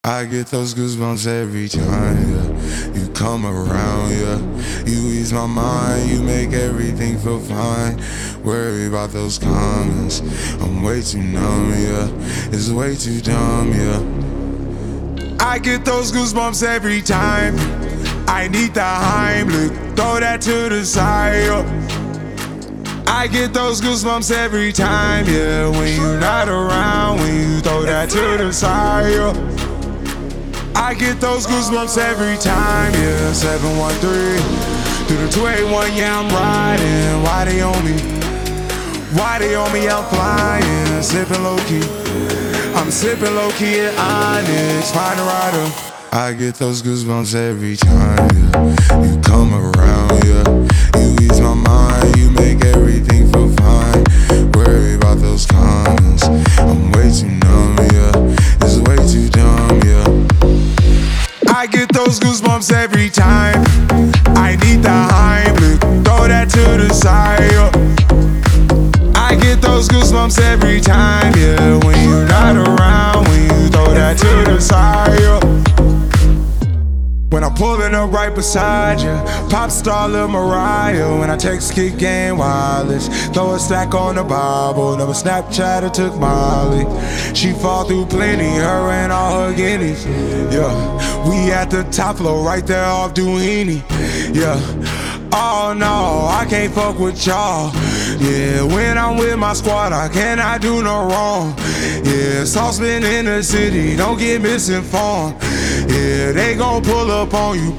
I get those goosebumps every time, yeah. You come around, yeah. You ease my mind, you make everything feel fine. Worry about those comments, I'm way too numb, yeah. It's way too dumb, yeah. I get those goosebumps every time. I need the Heimlich, throw that to the side, yeah. I get those goosebumps every time, yeah. When you're not around, when you throw that to the side, yeah. I get those goosebumps every time, yeah. 713 through the 281, yeah, I'm riding. Why they on me? Why they on me? I'm flying, sipping low key. I'm sipping low key at Onyx, find a rider. I get those goosebumps every time, yeah. You come around, yeah. You ease my mind, you make everything feel fine. Worry about those comments, I'm way too numb, yeah. It's way too dumb, yeah. I get those goosebumps every time. I need the Heimlich, throw that to the side, yeah. I get those goosebumps every time, yeah. When you're not around, when you throw that to the side, yeah. When I'm pulling up right beside you, pop star Lil Mariah. When I text Kick Game Wireless, throw a stack on the Bible. Never Snapchat or took Molly. She fall through plenty, her and all her guineas. Yeah, we at the top floor, right there off Duini. Yeah, oh no, I can't fuck with y'all. Yeah, when I'm with my squad, I cannot do no wrong. Yeah, saucepan in the city, don't get misinformed. Yeah, they gon' pull up on you.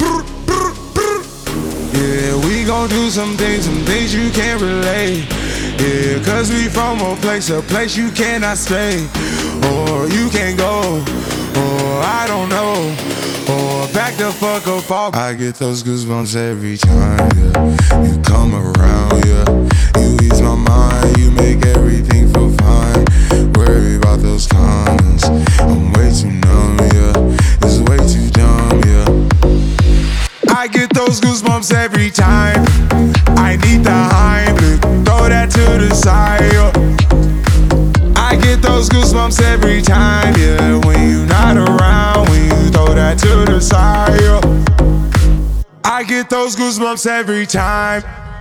Yeah, we gon' do some things you can't relate. Yeah, cause we from a place you cannot stay. Or you can't go, or I don't know. Or back the fuck up off. I get those goosebumps every time, yeah. You come around, yeah. You ease my mind, you make everything feel fine. Worry about those comments, I'm way too numb, yeah. It's way too dumb, yeah. I get those goosebumps every time. I need the Heimlich, throw that to the side, yeah. I get those goosebumps every time, yeah. When you're not around, when you throw that to the side, yeah. I get those goosebumps every time.